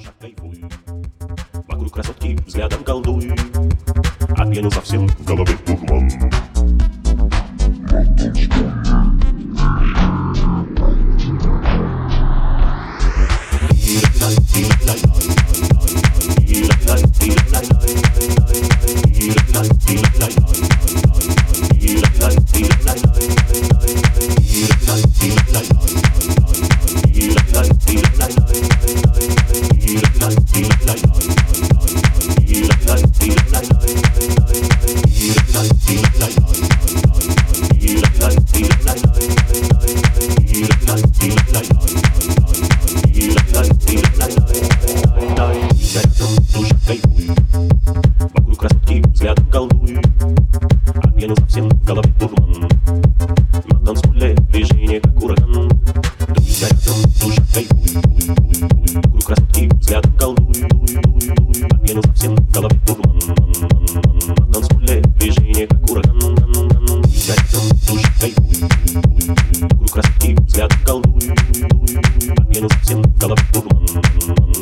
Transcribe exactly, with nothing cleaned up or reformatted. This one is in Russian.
душа кайфуй. Вокруг красотки взглядом колдуй, а пьяну совсем в голове дурман. Вокруг красотки взглядом колдуй, а пьяну совсем в голове дурман. На танцполе движение как ураган. Дуйся рядом, душа кайфуй. Вокруг красотки взглядом колдуй, а пьяну совсем в голове дурман. На танцполе движение как ураган. Дуйся рядом, душа кайфуй. Вокруг красотки взглядом колдуй, а пьяну совсем в голове дурман.